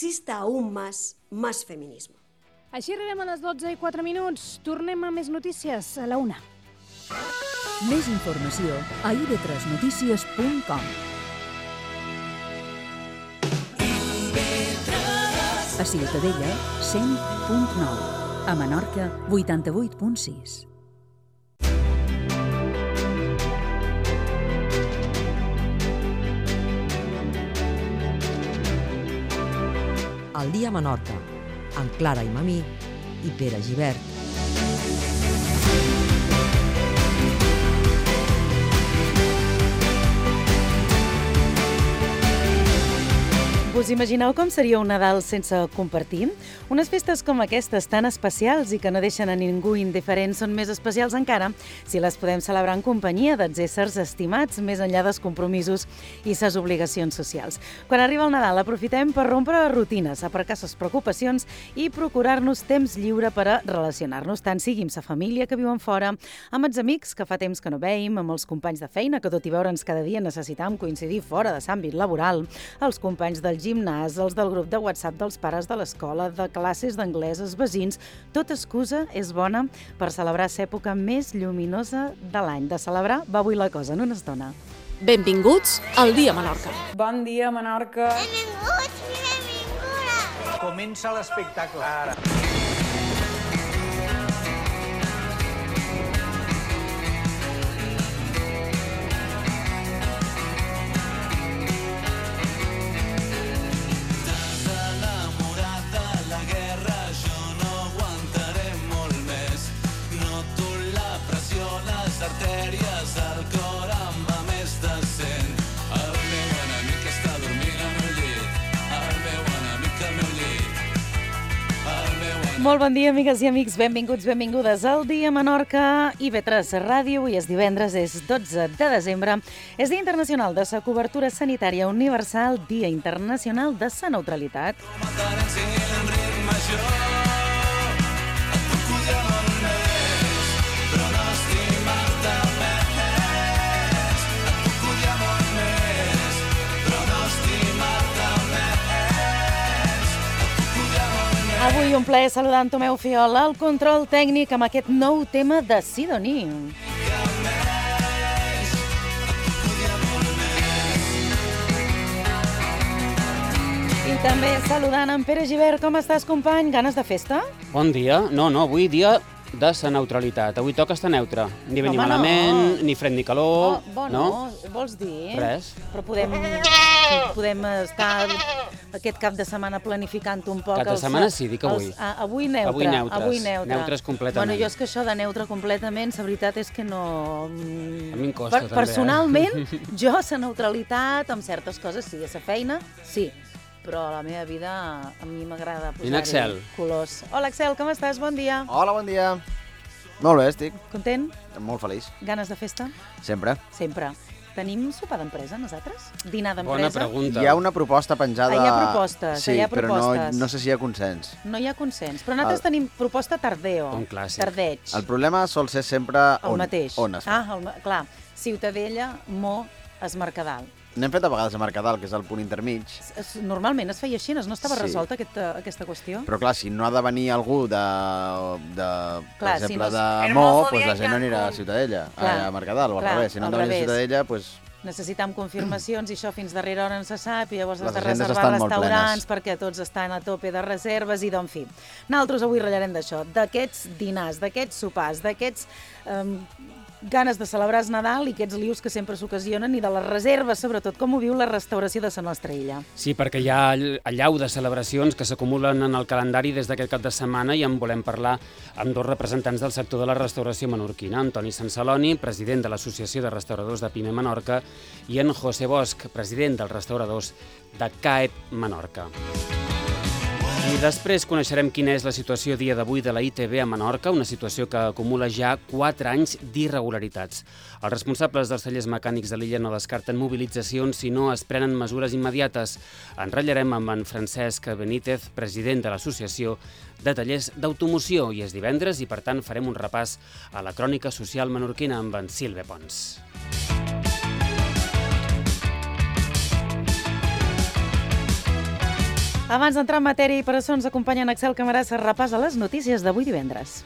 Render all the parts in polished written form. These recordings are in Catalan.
exista aún más feminismo. Així arribem a les 12:04. Tornem a més notícies a la 1. Més informació a ib3notícies.com. A Ciutadella, 100.9. A Menorca, 88.6. El dia a Menorca, amb Clara Imamí i Pere Gibert. Us imagineu com seria un Nadal sense compartir? Unes festes com aquestes tan especials i que no deixen a ningú indiferent són més especials encara si les podem celebrar en companyia dels éssers estimats més enllà dels compromisos i ses obligacions socials. Quan arriba el Nadal aprofitem per rompre rutines, aparcar ses preocupacions i procurar-nos temps lliure per a relacionar-nos, tant sigui amb sa família que viuen fora, amb els amics que fa temps que no veiem, amb els companys de feina que tot i veure'ns cada dia necessitam coincidir fora de l'àmbit laboral, els companys del gimnàs, els del grup de WhatsApp dels pares de l'escola, de classes d'anglès, els veïns. Tota excusa és bona per celebrar l'època més lluminosa de l'any. De celebrar va avui la cosa en una estona. Benvinguts al Dia Menorca. Bon dia, Menorca. Benvinguts i benvingudes. Comença l'espectacle ara. Molt bon dia, amigues i amics. Benvinguts, benvingudes al Dia Menorca. IB3 Ràdio. Avui és divendres, és 12 de desembre. És Dia Internacional de la Cobertura Sanitària Universal, Dia Internacional de la Neutralitat. Avui un plaer saludar en Tomeu Fiol, el control tècnic amb aquest nou tema de Sidoní. I també saludant en Pere Gibert. Com estàs, company? Ganes de festa? Bon dia. No, avui dia de la neutralitat. Avui toca estar neutre. Ni bé ni malament, ni fred ni calor. No, vols dir? Res. Però podem estar aquest cap de setmana planificant un poc... Cap de setmana sí, dic avui. Avui neutre. Avui neutres. Neutres completament. Bueno, jo és que això de neutre completament, la veritat és que no... A mi em costa també, Personalment, jo la neutralitat amb certes coses sí, a la feina, sí. Però a la meva vida a mi m'agrada posar-hi colors. Hola, Axel, com estàs? Bon dia. Hola, bon dia. Molt bé, estic. Content? Molt feliç. Ganes de festa? Sempre. Sempre. Tenim sopar d'empresa, nosaltres? Dinar d'empresa? Bona pregunta. Hi ha una proposta penjada... Hi ha propostes, sí, hi ha propostes. Però no sé si hi ha consens. No hi ha consens, però nosaltres tenim proposta tardeo. Un clàssic. Tardeig. El problema sol ser sempre el mateix. On es fa. Clar. Ciutadella, Mo, Es Mercadal. N'hem fet a vegades a Mercadal, que és el punt intermig. Normalment es feia així, no estava resolta aquesta qüestió. Però clar, si no ha de venir algú per exemple, de Mo, doncs la gent no anirà a Ciutadella, a Mercadal, o al revés. Si no han de venir a Ciutadella, doncs... Necessitam confirmacions i això fins darrera hora no se sap i llavors has de reservar restaurants perquè tots estan a tope de reserves i d'en fi. Nosaltres avui ratllarem d'això, d'aquests dinars, d'aquests sopars, d'aquests ganes de celebrar el Nadal i aquests lius que sempre s'ocasionen i de les reserves, sobretot com ho viu la restauració de la nostra illa. Sí, perquè hi ha allau de celebracions que s'acumulen en el calendari des d'aquest cap de setmana i en volem parlar amb dos representants del sector de la restauració menorquina, Antoni Sansaloni, president de l'Associació de Restauradors de Pime Menorca, i en José Bosch, president dels restauradors de CAEP Menorca. I després coneixerem quina és la situació dia d'avui de la ITV a Menorca, una situació que acumula ja 4 anys d'irregularitats. Els responsables dels tallers mecànics de l'illa no descarten mobilitzacions si no es prenen mesures immediates. En ratllarem amb en Francesc Benítez, president de l'Associació de Tallers d'Automoció, i és divendres i per tant farem un repàs a la crònica social menorquina amb en Silve Pons. Abans d'entrar en matèria i per això ens acompanya en Axel Camarasa, repàs a les notícies d'avui divendres.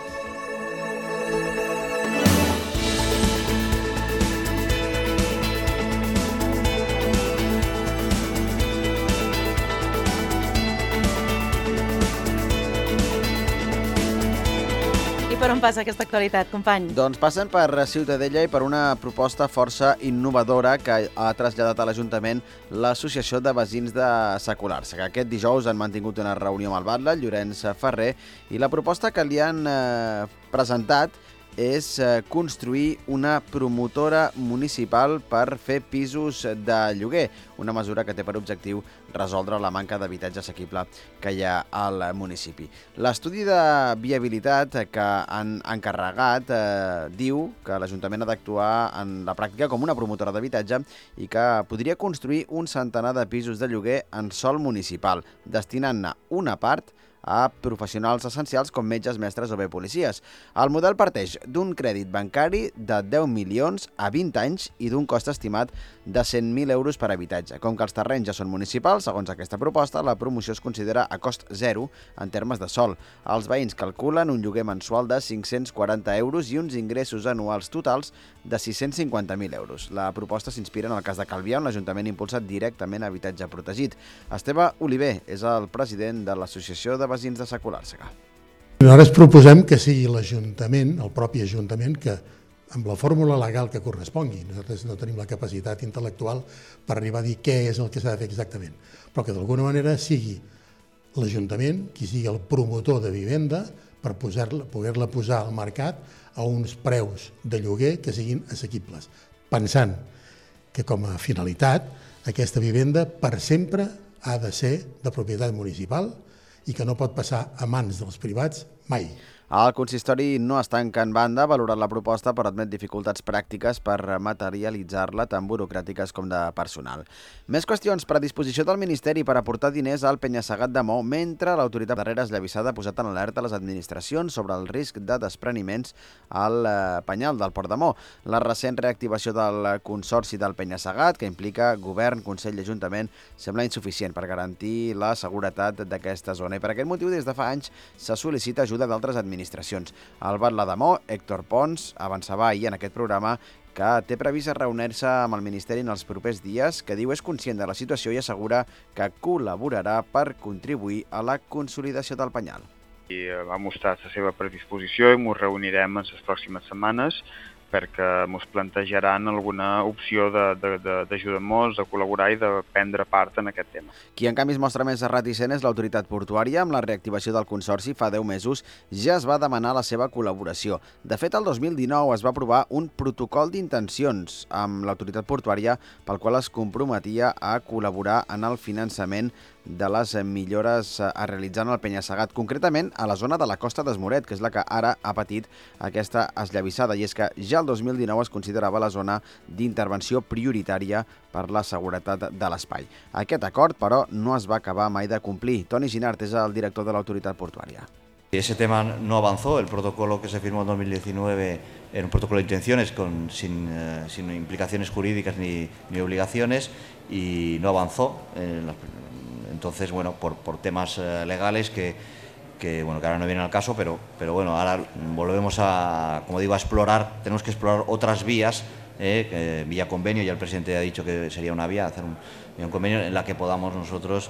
Per on passa aquesta actualitat, company? Doncs passen per Ciutadella i per una proposta força innovadora que ha traslladat a l'Ajuntament l'Associació de Veïns de Secular-se, que aquest dijous han mantingut una reunió amb el batlle, Llorenç Ferrer, i la proposta que li han presentat és construir una promotora municipal per fer pisos de lloguer, una mesura que té per objectiu resoldre la manca d'habitatge assequible que hi ha al municipi. L'estudi de viabilitat que han encarregat diu que l'Ajuntament ha d'actuar en la pràctica com una promotora d'habitatge i que podria construir un centenar de pisos de lloguer en sòl municipal, destinant-ne una part a professionals essencials com metges, mestres o bé policies. El model parteix d'un crèdit bancari de 10 milions a 20 anys i d'un cost estimat de 100.000 euros per habitatge. Com que els terrenys ja són municipals, segons aquesta proposta, la promoció es considera a cost zero en termes de sòl. Els veïns calculen un lloguer mensual de 540 euros i uns ingressos anuals totals de 650.000 euros. La proposta s'inspira en el cas de Calvià, on l'Ajuntament ha impulsat directament habitatge protegit. Esteve Oliver és el president de l'Associació de Veïns de Secular-se. Nosaltres proposem que sigui l'Ajuntament, el propi Ajuntament, que amb la fórmula legal que correspongui, nosaltres no tenim la capacitat intel·lectual per arribar a dir què és el que s'ha de fer exactament, però que d'alguna manera sigui l'Ajuntament qui sigui el promotor de vivenda per poder-la posar al mercat a uns preus de lloguer que siguin assequibles, pensant que com a finalitat aquesta vivenda per sempre ha de ser de propietat municipal i que no pot passar a mans dels privats mai. El consistori no es tanca en banda, ha valorat la proposta però admet dificultats pràctiques per materialitzar-la, tant burocràtiques com de personal. Més qüestions: predisposició del Ministeri per aportar diners al Penya-Segat de Mo, mentre l'autoritat darrere esllavissada ha posat en alerta les administracions sobre el risc de despreniments al penyal del Port de Mo. La recent reactivació del Consorci del Penya-Segat, que implica govern, Consell i Ajuntament, sembla insuficient per garantir la seguretat d'aquesta zona i per aquest motiu des de fa anys se sol·licita ajuda d'altres administracions. El batlle de Mo, Héctor Pons, avançava ahir en aquest programa que té previst reunir-se amb el Ministeri en els propers dies, que diu és conscient de la situació i assegura que col·laborarà per contribuir a la consolidació del penyal. I va mostrar la seva predisposició i ens reunirem en les pròximes setmanes perquè ens plantejaran alguna opció d'ajudar-nos, de col·laborar i de prendre part en aquest tema. Qui en canvi es mostra més reticent és l'autoritat portuària. Amb la reactivació del Consorci fa 10 mesos ja es va demanar la seva col·laboració. De fet, el 2019 es va aprovar un protocol d'intencions amb l'autoritat portuària pel qual es comprometia a col·laborar en el finançament de les millores a realitzar en el Penya-Segat, concretament a la zona de la Costa d'Esmoret, que és la que ara ha patit aquesta esllavissada, i és que ja el 2019 es considerava la zona d'intervenció prioritària per la seguretat de l'espai. Aquest acord, però, no es va acabar mai de complir. Toni Ginart és el director de l'autoritat portuària. Ese tema no avanzó. El protocolo que se firmó en 2019 era un protocolo de intenciones sin implicaciones jurídicas ni obligaciones y no avanzó. Entonces, bueno, por temas legales que ahora no vienen al caso, pero bueno, ahora volvemos a, como digo, a explorar, tenemos que explorar otras vías, vía convenio, ya el presidente ha dicho que sería una vía, hacer un convenio en la que podamos nosotros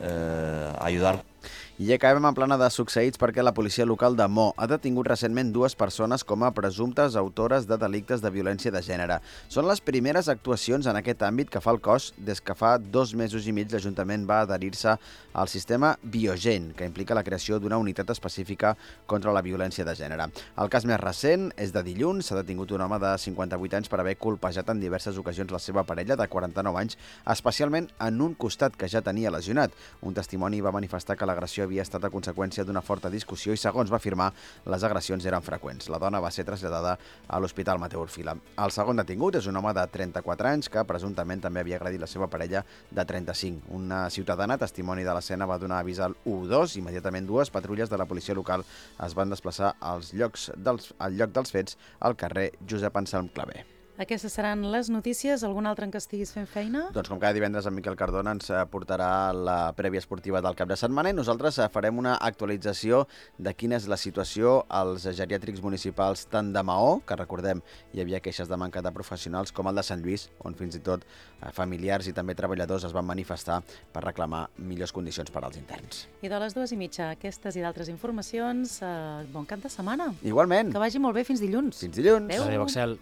ayudar. I acabem en plana de succeïts perquè la policia local de Mo ha detingut recentment 2 persones com a presumptes autores de delictes de violència de gènere. Són les primeres actuacions en aquest àmbit que fa el cos des que fa 2 mesos i mig l'Ajuntament va adherir-se al sistema Biogen, que implica la creació d'una unitat específica contra la violència de gènere. El cas més recent és de dilluns. S'ha detingut un home de 58 anys per haver colpejat en diverses ocasions la seva parella de 49 anys, especialment en un costat que ja tenia lesionat. Un testimoni va manifestar que l'agressió havia estat a conseqüència d'una forta discussió i, segons va afirmar, les agressions eren freqüents. La dona va ser traslladada a l'Hospital Mateu Orfila. El segon detingut és un home de 34 anys que presumptament també havia agredit la seva parella de 35. Una ciutadana, testimoni de l'escena, va donar avís al 112. Immediatament 2 patrulles de la policia local es van desplaçar al lloc dels fets al carrer Josep Anselm Clavé. Aquestes seran les notícies. Algun altre en què estiguis fent feina? Doncs com cada divendres en Miquel Cardona ens portarà la prèvia esportiva del cap de setmana i nosaltres farem una actualització de quina és la situació als geriàtrics municipals tant de Maó, que recordem hi havia queixes de manca de professionals, com el de Sant Lluís, on fins i tot familiars i també treballadors es van manifestar per reclamar millors condicions per als interns. I de les 2:30, aquestes i d'altres informacions, bon cap de setmana. Igualment. Que vagi molt bé, fins dilluns. Fins dilluns. Adéu, Axel.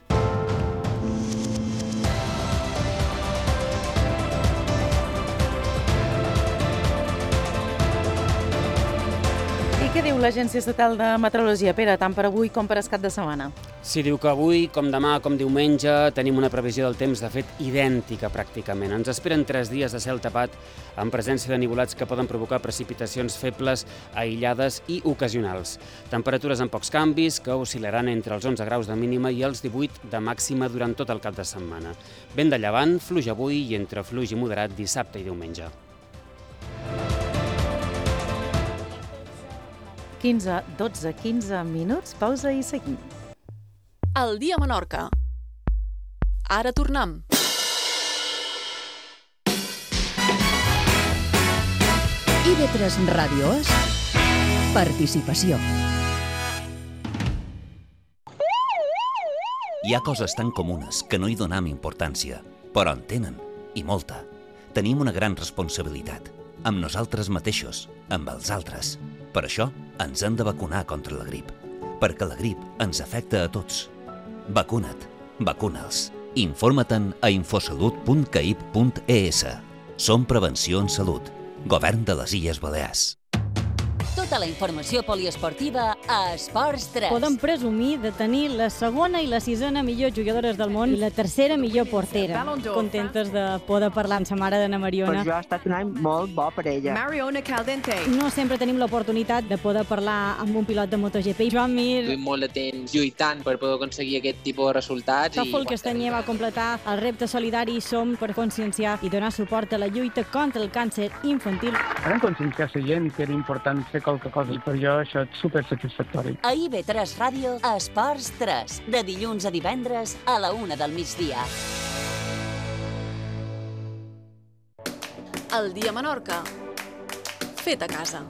Què diu l'Agència Estatal de Meteorologia, Pere, tant per avui com per el cap de setmana? Sí, diu que avui, com demà, com diumenge, tenim una previsió del temps, de fet, idèntica pràcticament. Ens esperen 3 dies de cel tapat amb presència de nivolats que poden provocar precipitacions febles, aïllades i ocasionals. Temperatures amb pocs canvis que oscil·laran entre els 11 graus de mínima i els 18 de màxima durant tot el cap de setmana. Vent de llevant, fluix avui i entre fluix i moderat dissabte i diumenge. 12-15 minuts, pausa i seguim. El dia a Menorca. Ara tornem. IB3 Ràdio és participació. Hi ha coses tan comunes que no hi donem importància, però en tenen, i molta. Tenim una gran responsabilitat, amb nosaltres mateixos, amb els altres. Per això ens hem de vacunar contra la grip, perquè la grip ens afecta a tots. Vacuna't, vacuna'ls. Informa-te'n a infosalut.caip.es. Som Prevenció en Salut. Govern de les Illes Balears. Tota la informació poliesportiva a Esports 3. Podem presumir de tenir la segona i la sisena millors jugadores del món i la tercera millor portera. Contentes de poder parlar amb sa mare d'Anna Mariona. Per jo ha estat un any molt bo per ella. Mariona Caldente. No sempre tenim l'oportunitat de poder parlar amb un pilot de MotoGP. Joan Mir. Duim molt de temps lluitant per poder aconseguir aquest tipus de resultats. Tòfol Castanyer va completar el repte solidari Som per conscienciar i donar suport a la lluita contra el càncer infantil. Vam conscienciar la gent que era important fer qualque cosa i per jo això és supersatisfactori. A IB3 Ràdio, Esports 3, de dilluns a divendres a la 1 del migdia. El dia a Menorca. Fet a casa.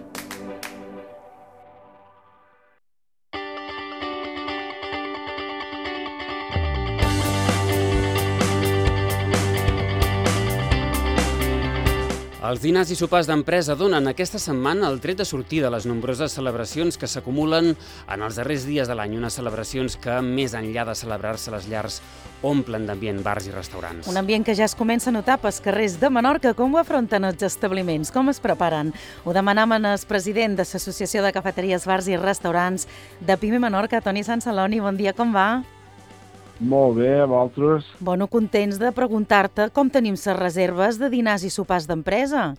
Els dinars i sopars d'empresa donen aquesta setmana el tret de sortir de les nombroses celebracions que s'acumulen en els darrers dies de l'any. Unes celebracions que, més enllà de celebrar-se a les llars, omplen d'ambient bars i restaurants. Un ambient que ja es comença a notar pels carrers de Menorca. Com ho afronten els establiments? Com es preparen? Ho demanam al president de l'Associació de Cafeteries, Bars i Restaurants de PIME Menorca, Toni Sansaloni. Bon dia, com va? Molt bé, a vosaltres? Bueno, contents de preguntar-te com tenim les reserves de dinars i sopars d'empresa.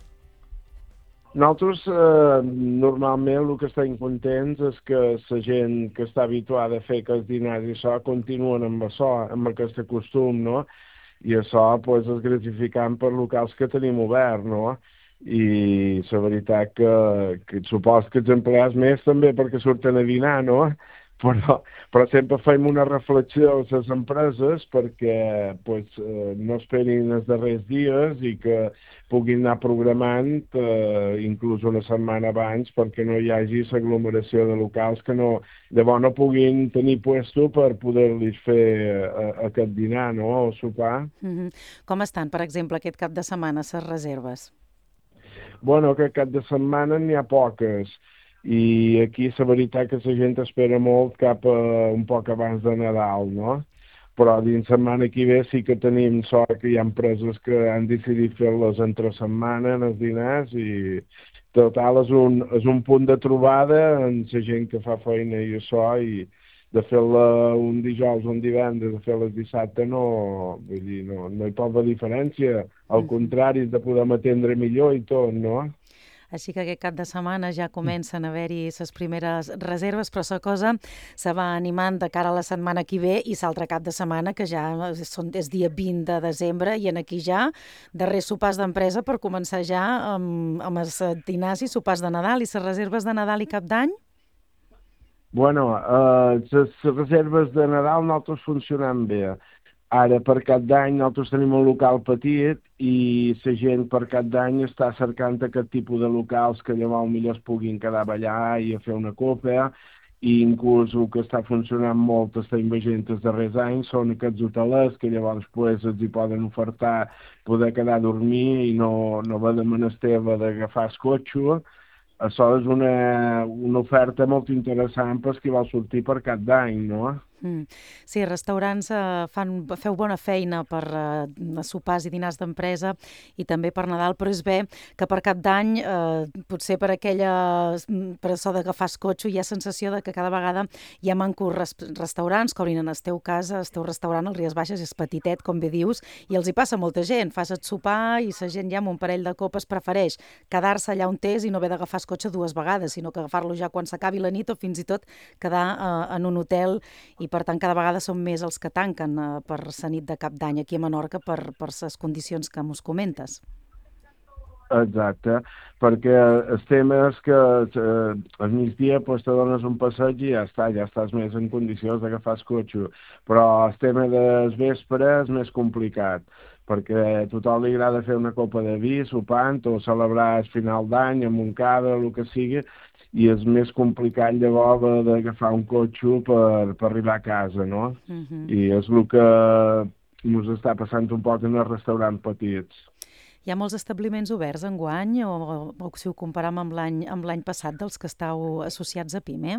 Nosaltres, normalment, el que estem contents és que la gent que està habituada a fer aquests dinars i això continuen amb això, amb aquest costum, no? I això pues, és gratificant per locals que tenim obert, no? I la veritat que supos que els empleats més també perquè surten a dinar, no? Però sempre fem una reflexió a les empreses perquè pues, no esperin els darrers dies i que puguin anar programant inclús una setmana abans perquè no hi hagi l'aglomeració de locals que no puguin tenir puesto per poder-los fer aquest dinar, no? O sopar. Com estan, per exemple, aquest cap de setmana, les reserves? Bueno, aquest cap de setmana n'hi ha poques. I aquí la veritat que la gent espera molt cap a un poc abans de Nadal, no? Però dins setmana que ve sí que tenim sort que hi ha empreses que han decidit fer-les entre setmana en els dinars i total és un punt de trobada en la gent que fa feina i això i de fer-la un dijous o un divendres, de fer-la dissabte no hi pot haver diferència, al contrari, de poder atendre millor i tot, no? Així que aquest cap de setmana ja comencen a haver-hi les primeres reserves, però la cosa se va animant de cara a la setmana que ve i l'altre cap de setmana, que ja és dia 20 de desembre, i en aquí ja darrers sopars d'empresa per començar ja amb els dinars i sopars de Nadal i les reserves de Nadal i Cap d'Any? Bueno, les reserves de Nadal nosaltres funcionen bé. Ara, per Cap d'Any, nosaltres tenim un local petit i la gent per Cap d'Any està cercant aquest tipus de locals que llavors millor es puguin quedar a ballar i a fer una copa, i inclús el que està funcionant molt, estem veient els darrers anys, són aquests hotelers que llavors pues, els hi poden ofertar poder quedar a dormir i no haver de menester d'agafar el cotxe. Això és una oferta molt interessant per qui vol sortir per Cap d'Any, no? Sí, restaurants feu bona feina per sopars i dinars d'empresa i també per Nadal, però és bé que per Cap d'Any, potser per això d'agafar el cotxe, hi ha sensació de que cada vegada hi ha mancos restaurants, com en el teu cas, el teu restaurant, el Ries Baixes, és petitet, com bé dius, i els hi passa molta gent. Fas el sopar i la gent ja amb un parell de copes prefereix quedar-se allà on és i no haver d'agafar el cotxe 2 vegades, sinó que agafar-lo ja quan s'acabi la nit o fins i tot quedar en un hotel, i per tant cada vegada són més els que tanquen per la nit de Cap d'Any aquí a Menorca per les condicions que mos comentes. Exacte, perquè el tema és que al migdia pues, te dones un passeig i ja estàs més en condicions d'agafar el cotxe, però el tema del vespre és més complicat, perquè a tothom li agrada fer una copa de vi, sopant o celebrar el final d'any amb un cada o el que sigui, i és més complicat llavors d'agafar un cotxe per arribar a casa, no? I és el que ens està passant un poc en els restaurants petits. Hi ha molts establiments oberts enguany o si ho comparem amb l'any passat dels que estàu associats a PIME?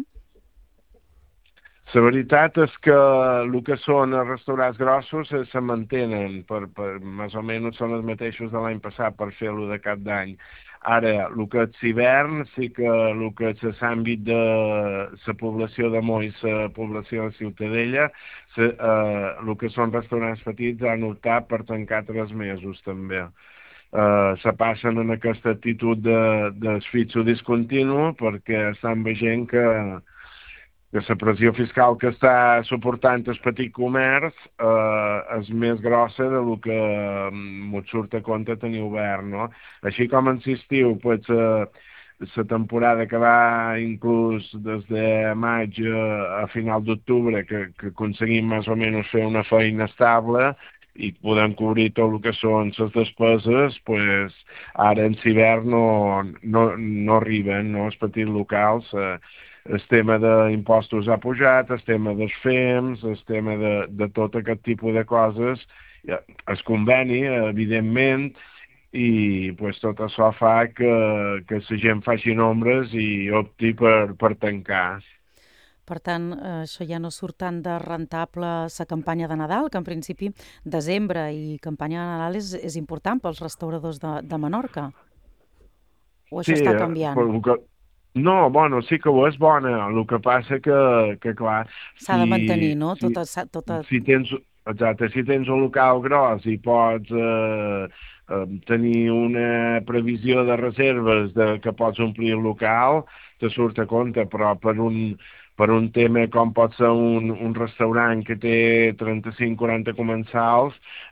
La veritat és que el que són els restaurants grossos se mantenen, més o menys són els mateixos de l'any passat per fer-lo de Cap d'Any. Ara, el que és hivern, sí que el que és l'àmbit de la població de Mo i la població de Ciutadella, el que són restaurants petits han optat per tancar 3 mesos també. Se passen en aquesta actitud d'esfitxo discontinu perquè estan veient que la pressió fiscal que està suportant el petit comerç és més grossa del que ens surt a compte tenir obert, no? Així com en l'estiu, pues, la temporada que va inclús des de maig a final d'octubre, que aconseguim més o menys fer una feina estable i podem cobrir tot el que són les despeses, pues, ara en l'hivern no arriben, no? Els petits locals. El tema d'impostos ha pujat, el tema dels FEMS, el tema de tot aquest tipus de coses, el conveni, evidentment, i pues, tot això fa que la gent faci nombres i opti per tancar. Per tant, això ja no surt tant de rentable la campanya de Nadal, que en principi desembre i campanya de Nadal és important pels restauradors de Menorca. O això està canviant? No, bueno, sí que ho és bona. El que passa que clar... S'ha de mantenir, no? Si tens un local gros i pots tenir una previsió de reserves que pots omplir el local, te surt a compte, però per un tema com pot ser un restaurant que té 35-40 comensals,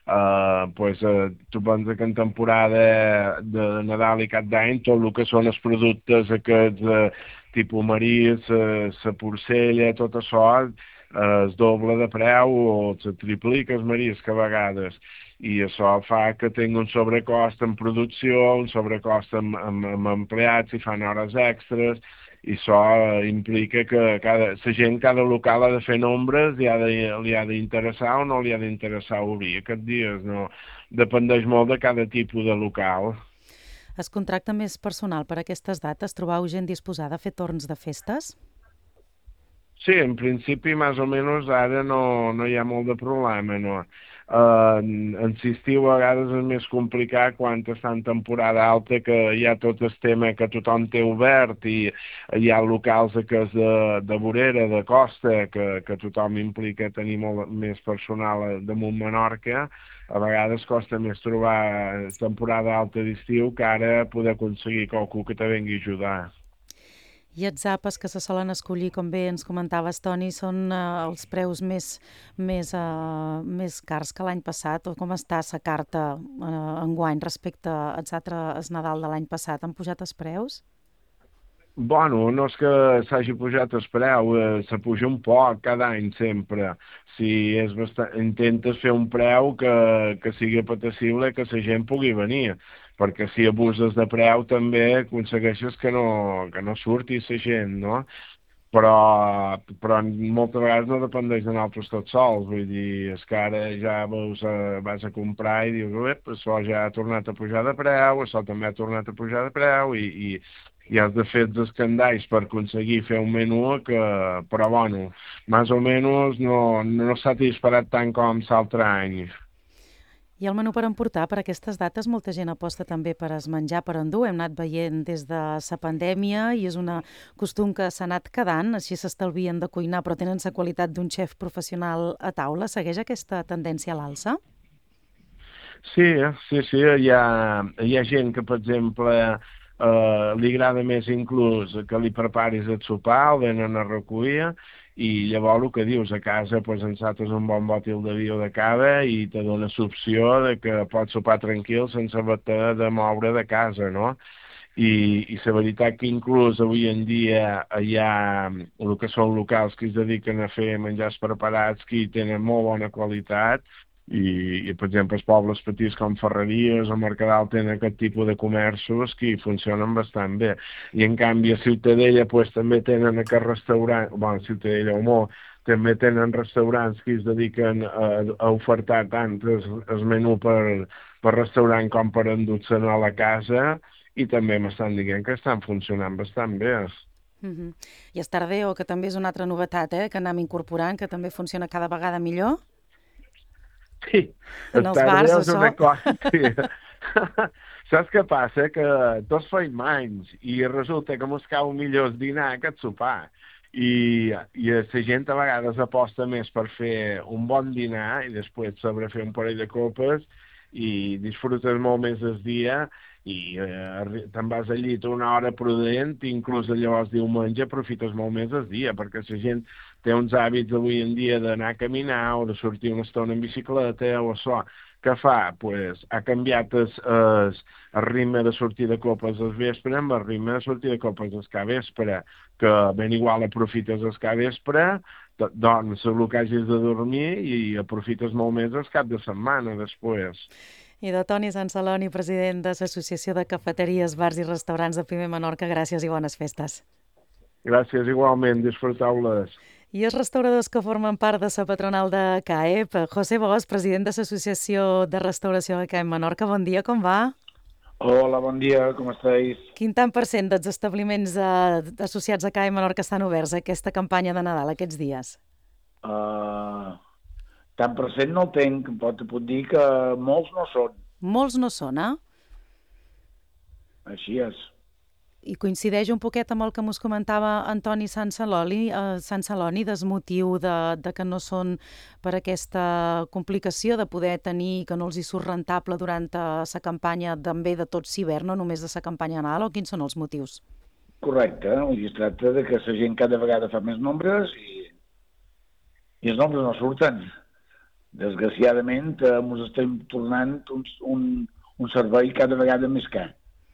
tu penses que en temporada de Nadal i Cap d'Any tot el que són els productes aquests tipus marís, la porcella, tot això es doble de preu o se triplica el marisc a vegades. I això fa que tingui un sobrecost en producció, un sobrecost amb empleats i fan hores extres, i això implica que la gent, cada local ha de fer nombres i li ha d'interessar o no li ha d'interessar obrir aquests dies. No? Dependeix molt de cada tipus de local. Es contracta més personal per aquestes dates? Trobeu gent disposada a fer torns de festes? Sí, en principi, més o menys, ara no hi ha molt de problema, no? En l'estiu a vegades és més complicat quan està en temporada alta, que hi ha tot el tema que tothom té obert i hi ha locals de vorera, de costa, que tothom implica tenir molt més personal damunt Menorca. A vegades costa més trobar temporada alta d'estiu que ara poder aconseguir qualcú que te vengui a ajudar. I els àpats que se solen escollir, com bé ens comentaves, Toni, són els preus més cars que l'any passat? O com està la carta enguany respecte als altres Nadal de l'any passat? Han pujat els preus? Bueno, no és que s'hagi pujat el preu, se puja un poc cada any sempre. Si és intentes fer un preu que sigui apetecible i que la gent pugui venir, perquè si abuses de preu també aconsegueixes que no surti la gent, no? Però moltes vegades no dependeix de nosaltres tots sols, vull dir, és que ara ja vas a comprar i dius, això ja ha tornat a pujar de preu, això també ha tornat a pujar de preu i has de fer els escandalls per aconseguir fer un menú però bueno, més o menys no s'ha disparat tant com l'altre any. I el menú per emportar, per aquestes dates, molta gent aposta també per es menjar per endur. Hem anat veient des de la pandèmia i és un costum que s'ha anat quedant, així s'estalvien de cuinar, però tenen la qualitat d'un xef professional a taula. Segueix aquesta tendència a l'alça? Sí, hi ha gent que, per exemple, li agrada més inclús que li preparis el sopar, el venen a recollir, i llavors el que dius, a casa encetes un bon bòtil de vi o de cava i te dona l'opció de que pots sopar tranquil sense haver de moure de casa, no? I la veritat que inclús avui en dia hi ha el que són locals que es dediquen a fer menjars preparats que tenen molt bona qualitat i per exemple, els pobles petits com Ferreries o Mercadal tenen aquest tipus de comerços que funcionen bastant bé. I en canvi a Ciutadella també tenen aquest restaurant, Ciutadella o Mo, també tenen restaurants que es dediquen a ofertar tant el menú per restaurant com per endur-se a la casa i també m'estan dient que estan funcionant bastant bé. I Estardeo, que també és una altra novetat, que anem incorporant, que també funciona cada vegada millor. Sí, en els bars, això. Sí. Saps què passa? Que tots feim anys i resulta que mos cau millor el dinar que el sopar. I la gent a vegades aposta més per fer un bon dinar i després saber fer un parell de copes i disfrutes molt més el dia i te'n vas al llit una hora prudent i inclús llavors diumenge aprofites molt més el dia perquè la gent té uns hàbits avui en dia d'anar a caminar o de sortir una estona en bicicleta o això. Què fa? Ha canviat el ritme de sortir de copes al vespre amb el ritme de sortir de copes al capvespre, que ben igual aprofites el capvespre, doncs el que hagis de dormir i aprofites molt més el cap de setmana després. I de Toni Sansaloni, president de l'Associació de Cafeteries, Bars i Restaurants de Primer Menorca, gràcies i bones festes. Gràcies, igualment, disfruteu-les. I els restauradors que formen part de la patronal de CAEP, José Bosch, president de l'Associació de Restauració de CAEP Menorca, bon dia, com va? Hola, bon dia, com esteu? Quin tant % dels establiments associats a CAEP Menorca estan oberts a aquesta campanya de Nadal aquests dies? Tant % no el tenc, però te puc dir que molts no són. Molts no són, Així és. I coincideix un poquet amb el que mos comentava Antoni Sansaloni del motiu de que no són per aquesta complicació de poder tenir, que no els hi surt rentable durant la campanya també de tot l'hivern, no només de la campanya de Nadal, o quins són els motius? Correcte, es tracta de que la gent cada vegada fa més nombres i els nombres no surten. Desgraciadament, ens estem tornant un servei cada vegada més car.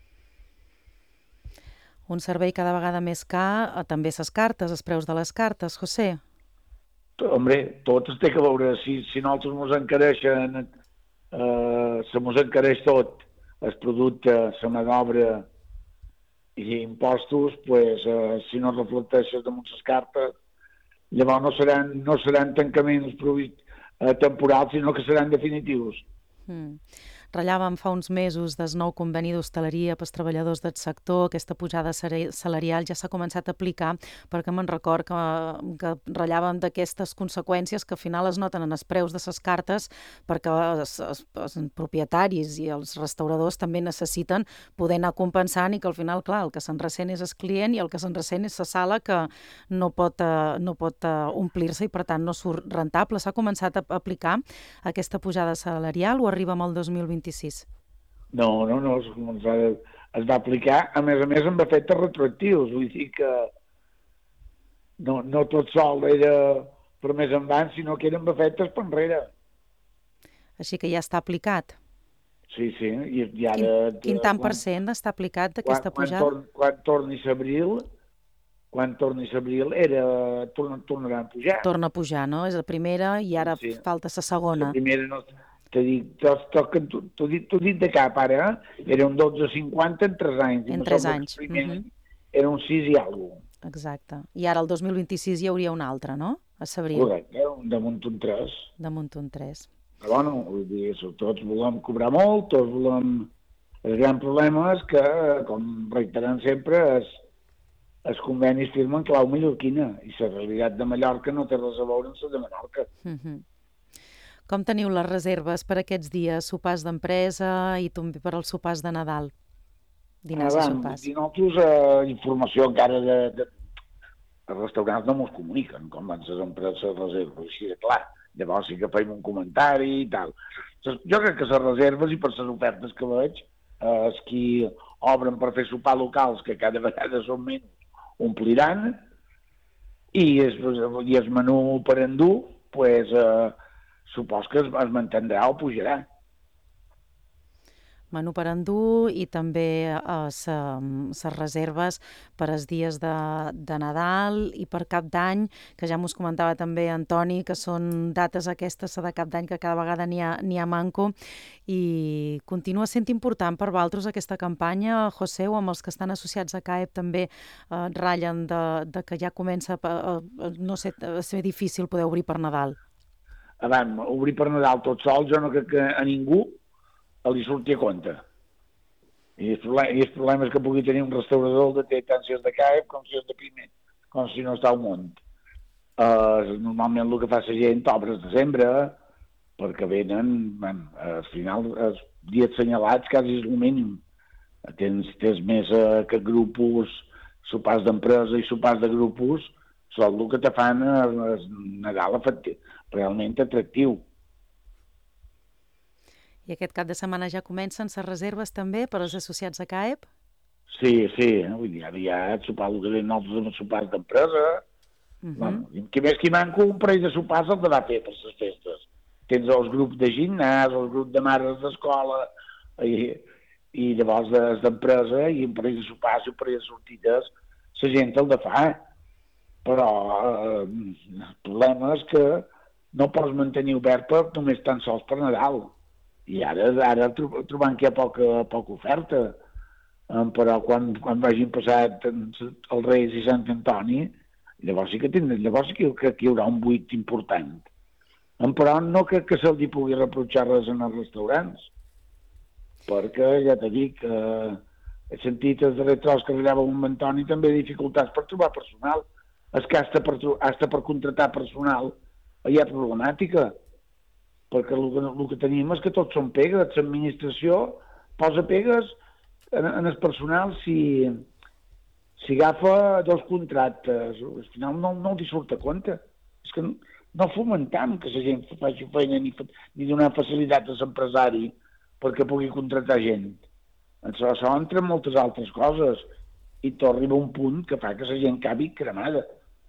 Un servei cada vegada més car, també les cartes, els preus de les cartes, José? Hombre, tot es té que veure. Si nosaltres ens encareixen, se ens encareix tot, el producte, la mà d'obra i impostos, pues, si no reflecteixes damunt les cartes, llavors no seran tancaments temporals, sinó que seran definitius. Ratllàvem fa uns mesos del nou conveni d'hostaleria pels treballadors del sector. Aquesta pujada salarial ja s'ha començat a aplicar, perquè me'n record que ratllàvem d'aquestes conseqüències que al final es noten en els preus de les cartes, perquè els propietaris i els restauradors també necessiten poder anar compensant i que al final, clar, el que se'n ressent és el client i el que se'n ressent és la sala que no pot omplir-se i per tant no surt rentable. S'ha començat a aplicar aquesta pujada salarial o arriba amb el 2026? No, es va aplicar, a més amb efectes retroactius, vull dir que no tot sol era per més endavant, sinó que eren efectes per enrere. Així que ja està aplicat? Sí. I ara, Quin tant per cent està aplicat d'aquesta pujada? Quan torni l'abril, tornarà a pujar. Torna a pujar, no? És la primera i ara falta la segona. La primera no... T'ho dit de cap, ara, era un 12,50 en 3 anys. En 3 anys. Era un 6 i alguna cosa. Exacte. I ara el 2026 hi hauria un altre, no? A l'abril. Correcte, damunt un 3. Damunt un 3. Però bueno, vull dir, tots volem cobrar molt, tots volem... El gran problema és que, com reiterem sempre, els convenis firmen clau mallorquina i la realitat de Mallorca no té res a veure amb la de Menorca. Com teniu les reserves per aquests dies? Sopars d'empresa i també per als sopars de Nadal? Dinars i sopars. Nosaltres, informació encara de... Els restaurants no ens comuniquen com van les empreses reserves, així de clar. Llavors sí que feim un comentari i tal. Jo crec que les reserves i per les ofertes que veig, els qui obren per fer sopar locals, que cada vegada són menys, ompliran, i el menú per endur, doncs, supos que es mantindrà o pujarà. Menú per endur i també les reserves per als dies de Nadal i per Cap d'Any, que ja mos comentava també Antoni, que són dates aquestes de Cap d'Any que cada vegada n'hi ha manco, i continua sent important per vosaltres aquesta campanya, José, o amb els que estan associats a CAEP també ratllen de que ja comença a ser difícil poder obrir per Nadal. Obrir per Nadal tot sol, jo no crec que a ningú li surti a compte. I el problema és que pugui tenir un restaurador de té tant si és de CAEP com si és de primer, com si no està al món. Normalment el que fa la gent obre el desembre, perquè venen, al final, els dies assenyalats quasi és el mínim. Tens més que grupos, sopars d'empresa i sopars de grupos, són el que te fan Nadal realment atractiu. I aquest cap de setmana ja comencen les reserves també per als associats a CAEP? Sí, vull dir, aviat sopar el que tenen nosaltres sopars d'empresa. Qui més qui manco un parell de sopars el de va fer per les festes. Tens els grups de gimnàs, els grups de mares d'escola, i llavors d'empresa, i un parell de sopars i un parell de sortides, la gent el de fa. Però el problema és que no pots mantenir obert només tan sols per Nadal. I ara trobant que hi ha poca oferta. Però quan vagin passat els Reis i Sant Antoni, llavors sí que hi haurà un buit important. Però no crec que se'ls pugui reprotxar res en els restaurants, perquè ja t'he dit que he sentit els darrers tros que arribava amb Antoni també dificultats per trobar personal. És que hasta per contratar personal hi ha problemàtica, perquè el que tenim és que tots són pegues. L'administració posa pegues en el personal si agafa 2 contractes. Al final no li surt a compte. És que no fomentam que la gent faci feina ni donar facilitats a l'empresari perquè pugui contractar gent. Això entra en moltes altres coses i tot arriba a un punt que fa que la gent acabi cremada.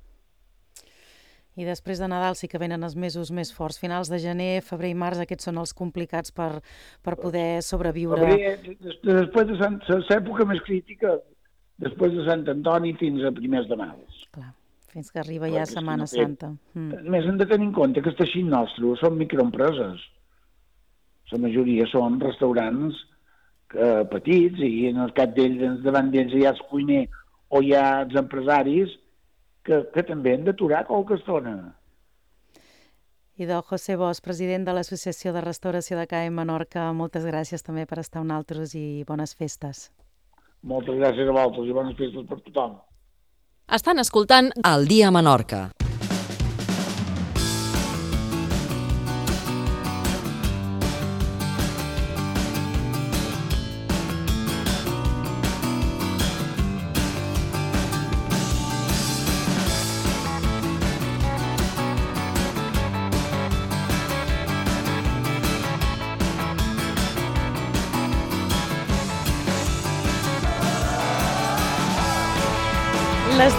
I després de Nadal sí que venen els mesos més forts. Finals de gener, febrer i març, aquests són els complicats per poder sobreviure. Després de l'època més crítica, després de Sant Antoni fins a primers de març. Clar, fins que arriba ja Setmana Santa. A més, hem de tenir en compte que els teixits nostres són microempreses. La majoria són restaurants petits i en el cap d'ells, davant d'ells hi ha el cuiner o hi ha els empresaris que també hem d'aturar qualque estona. I del José Bosch, president de l'Associació de Restauració de CAEP Menorca, moltes gràcies també per estar amb nosaltres i bones festes. Moltes gràcies a vosaltres i bones festes per tothom. Estan escoltant El Dia a Menorca. Les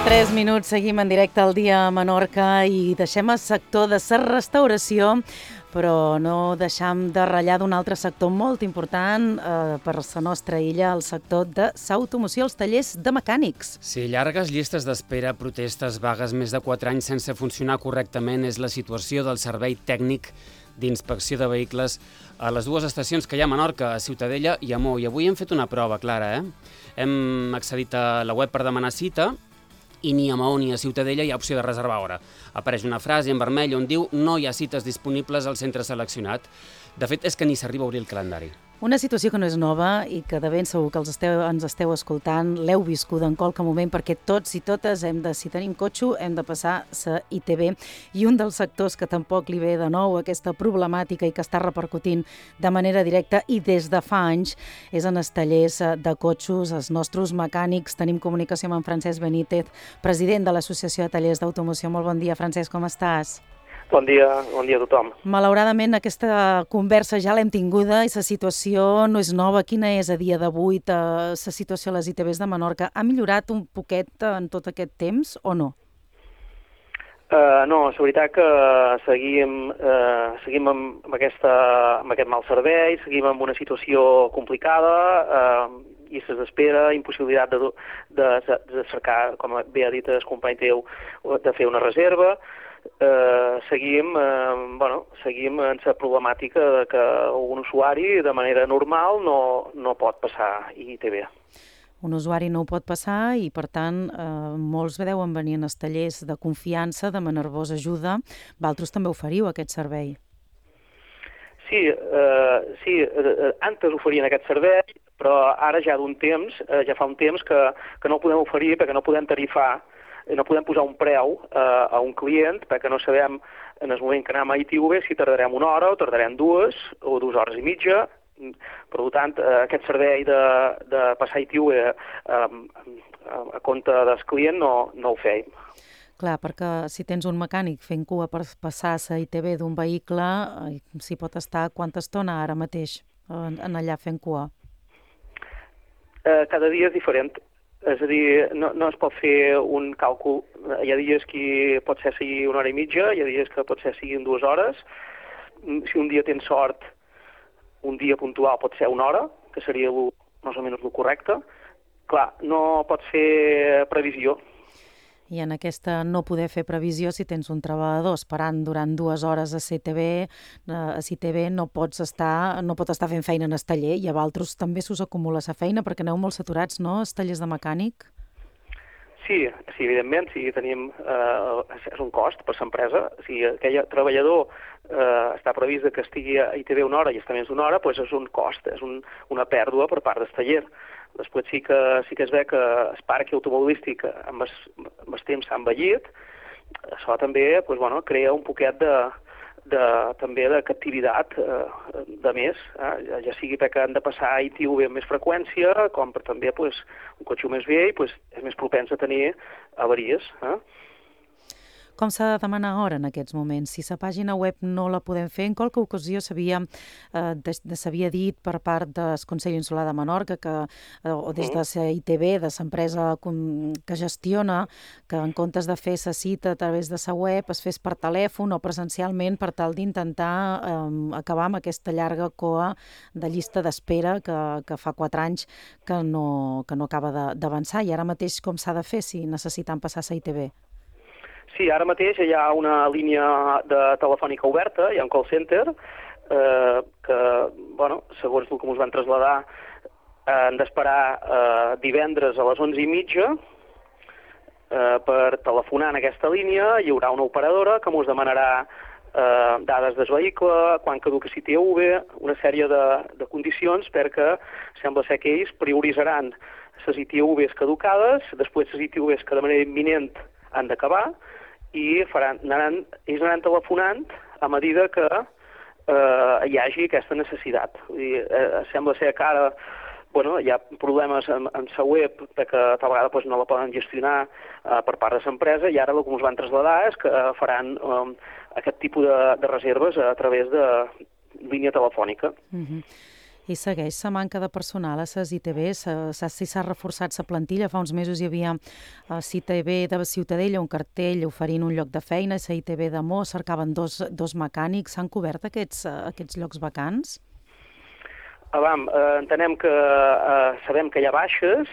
12:33, seguim en directe al Dia a Menorca i deixem el sector de la restauració però no deixam de ratllar d'un altre sector molt important per la nostra illa, el sector de l'automoció, els tallers de mecànics. Sí, llargues llistes d'espera, protestes, vagues, més de 4 anys sense funcionar correctament és la situació del servei tècnic d'inspecció de vehicles a les dues estacions que hi ha a Menorca, a Ciutadella i a Mou. I avui hem fet una prova, Clara, Hem accedit a la web per demanar cita i ni a Maó ni a Ciutadella hi ha opció de reservar hora. Apareix una frase en vermell on diu no hi ha cites disponibles al centre seleccionat. De fet, és que ni s'arriba a obrir el calendari. Una situació que no és nova i que de ben segur que ens esteu escoltant, l'heu viscuda en qualque moment, perquè tots i totes si tenim cotxe, hem de passar la ITV. I un dels sectors que tampoc li ve de nou aquesta problemàtica i que està repercutint de manera directa i des de fa anys és en els tallers de cotxes, els nostres mecànics. Tenim comunicació amb en Francesc Benítez, president de l'Associació de Tallers d'Automoció. Molt bon dia, Francesc, com estàs? Bon dia a tothom. Malauradament, aquesta conversa ja l'hem tinguda i la situació no és nova. Quina és a dia d'avui la situació a les ITVs de Menorca? Ha millorat un poquet en tot aquest temps o no? No, és veritat que seguim amb aquest mal servei, seguim amb una situació complicada, llistes d'espera, impossibilitat de cercar, com bé ha dit el company teu, de fer una reserva. Seguim en la problemàtica de que un usuari de manera normal no pot passar ITV. Un usuari no ho pot passar i, per tant, molts deuen venir en els tallers de confiança, demanar-vos ajuda. Vosaltres també oferiu aquest servei. Sí, antes oferien aquest servei, però ara ja fa un temps que no el podem oferir perquè no podem tarifar, no podem posar un preu a un client perquè no sabem en el moment que anem a ITV si tardarem 1 hora o tardarem 2 o 2 hores i mitja. Per tant, aquest servei de passar ITV a compte del client no ho feim. Clar, perquè si tens un mecànic fent cua per passar la ITV d'un vehicle, s'hi pot estar quanta estona ara mateix en allà fent cua? Cada dia és diferent. És a dir, no es pot fer un càlcul. Hi ha dies que pot ser sigui 1 hora i mitja, hi ha dies que pot ser siguin 2 hores. Si un dia tens sort, un dia puntual pot ser 1 hora, que seria més o menys el correcte. Clar, no pots fer previsió. I en aquesta no poder fer previsió, si tens un treballador esperant durant 2 hores a ITV, no pot estar fent feina en el taller, i a vosaltres també s'us acumula la feina perquè aneu molt saturats, no?, els tallers de mecànic? Sí, evidentment, és un cost per l'empresa. Si aquell treballador està previst que estigui a ITV 1 hora i està més d'1 hora, doncs és un cost, és una pèrdua per part del taller. Després sí que es ve que el parc automobilístic amb el temps s'ha envellit. Això també crea un poquet també de captivitat de més, ja sigui perquè han de passar a ITV amb més freqüència, com per també un cotxe més vell és més propens a tenir avaries. Com s'ha de demanar hora en aquests moments? Si la pàgina web no la podem fer, en qualque ocasió s'havia dit per part del Consell Insular de Menorca o des de la ITV, de l'empresa que gestiona, que en comptes de fer la cita a través de la web es fes per telèfon o presencialment per tal d'intentar acabar amb aquesta llarga coa de llista d'espera que fa 4 anys que no acaba d'avançar. I ara mateix com s'ha de fer si necessitem passar a la ITV? Sí, ara mateix hi ha una línia telefònica oberta, hi ha un call center, que, segons el que ens van traslladar, han d'esperar divendres a les 11:30 per telefonar en aquesta línia. Hi haurà una operadora que ens demanarà dades del vehicle, quan caduca l'ITV, una sèrie de condicions perquè sembla ser que ells prioritzaran les ITVs caducades, després les ITVs que de manera imminent han d'acabar, i ells anaran telefonant a mesura que hi hagi aquesta necessitat. Sembla ser que ara hi ha problemes amb la web que tal vegada no la poden gestionar per part de l'empresa, i ara el que ens van traslladar és que faran aquest tipus de reserves a través de línia telefònica. I I segueix la manca de personal a les ITV? Si s'ha reforçat la plantilla? Fa uns mesos hi havia a ITV de Ciutadella un cartell oferint un lloc de feina, a ITV de Mo cercaven dos mecànics. S'han cobert aquests llocs vacants? Entenem que sabem que hi ha baixes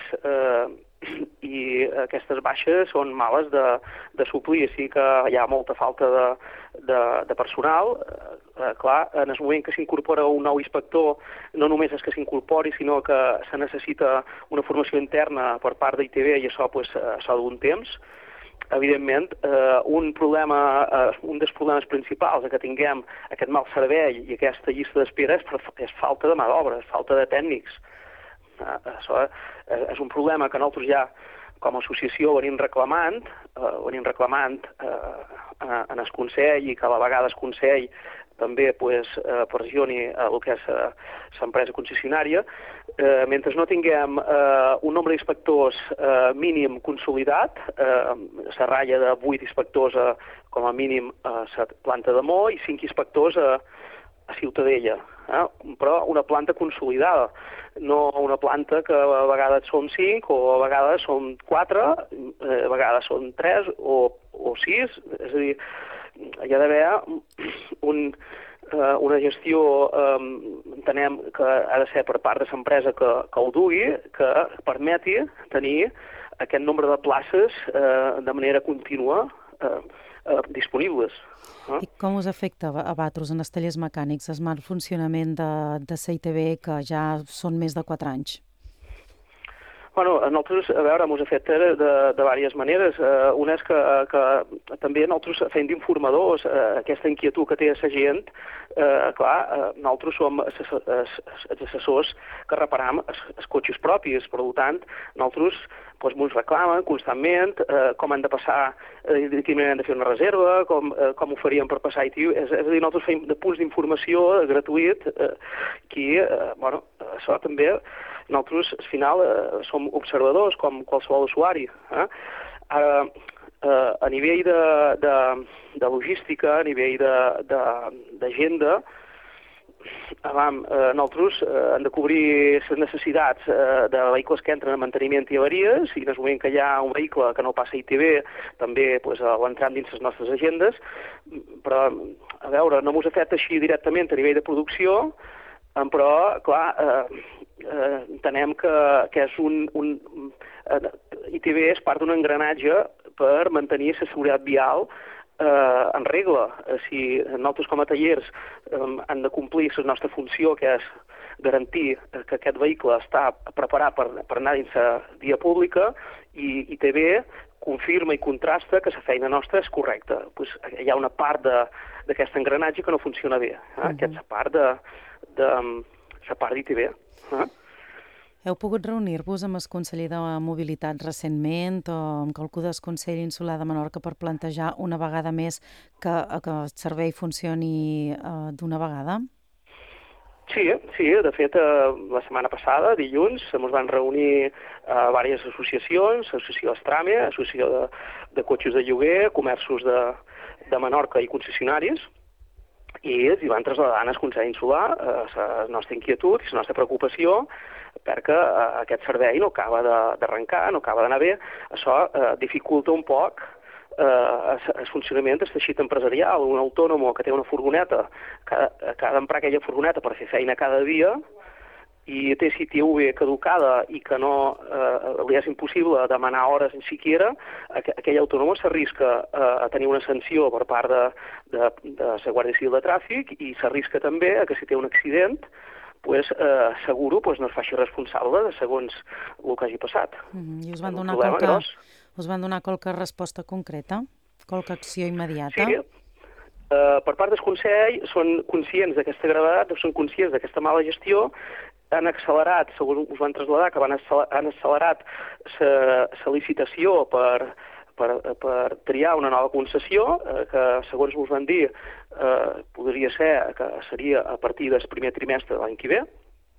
i aquestes baixes són males de suplir, sí que hi ha molta falta de personal. Clar, en el moment que s'incorpora un nou inspector, no només és que s'incorpori, sinó que se necessita una formació interna per part d'ITV i això s'ha d'un temps. Evidentment, un dels problemes principals que tinguem aquest mal servei i aquesta llista d'espera és falta de mà d'obra, és falta de tècnics. Això és un problema que nosaltres ja, com a associació, venim reclamant en el Consell i que a la vegada el Consell també pressioni el que és l'empresa concessionària. Mentre no tinguem un nombre d'inspectors mínim consolidat, la ratlla de 8 inspectors com a mínim a la planta de Mo i 5 inspectors a Ciutadella, però una planta consolidada, no una planta que a vegades són 5 o a vegades són 4, a vegades són 3 o 6, és a dir, hi ha d'haver una gestió, entenem que ha de ser per part de l'empresa que ho dugui, que permeti tenir aquest nombre de places de manera contínua disponibles. I com us afecta a vosaltres en els tallers mecànics el mal funcionament de CITV, que ja són més de 4 anys? A nosaltres, ens afecta de diverses maneres. Una és que també nosaltres fem d'informadors, aquesta inquietud que té la gent, clar, nosaltres som els assessors que reparam els cotxes propis, per tant, nosaltres ens reclamen constantment com han de passar, de quina manera han de fer una reserva, com ho faríem per passar ITV. És a dir, nosaltres fem de punts d'informació gratuït, que, això també, nosaltres, al final, som observadors, com qualsevol usuari. Ara, a nivell de logística, a nivell d'agenda, nosaltres hem de cobrir les necessitats de vehicles que entren a manteniment i avaries, i en el moment que hi ha un vehicle que no passa a ITV, també l'entram dins les nostres agendes, però, no ens afecta així directament a nivell de producció, però, clar, entenem que és ITV és part d'un engranatge per mantenir la seguretat vial en regla. Si nosaltres com a tallers han de complir la nostra funció, que és garantir que aquest vehicle està preparat per anar dins la via pública, i ITV confirma i contrasta que la feina nostra és correcta. Hi ha una part d'aquest engranatge que no funciona bé, que és la part d'ITV. Heu pogut reunir-vos amb el conseller de Mobilitat recentment o amb qualcú del Consell Insular de Menorca per plantejar una vegada més que el servei funcioni d'una vegada? Sí, de fet, la setmana passada, dilluns, ens van reunir diverses associacions, l'associació Estrame, l'associació de cotxes de lloguer, comerços de Menorca i concessionaris, i els van traslladar al Consell Insular la nostra inquietud i la nostra preocupació perquè aquest servei no acaba d'arrencar, no acaba d'anar bé. Això dificulta un poc el funcionament del teixit empresarial. Un autònom que té una furgoneta, que ha d'emprar aquella furgoneta per fer feina cada dia, i té CTV caducada i que no li és impossible demanar hores ni siquiera, aquell autònom s'arrisca a tenir una sanció per part de la Guàrdia Civil de Tràfic i s'arrisca també que si té un accident, seguro no es faci responsable de segons el que hagi passat. I us van donar qualque resposta concreta? Qualque acció immediata? Sí. Per part del Consell són conscients d'aquesta gravetat, són conscients d'aquesta mala gestió, han accelerat, segons us van traslladar, que han accelerat la licitació per triar una nova concessió, que segons us van dir podria ser que seria a partir del primer trimestre de l'any que ve.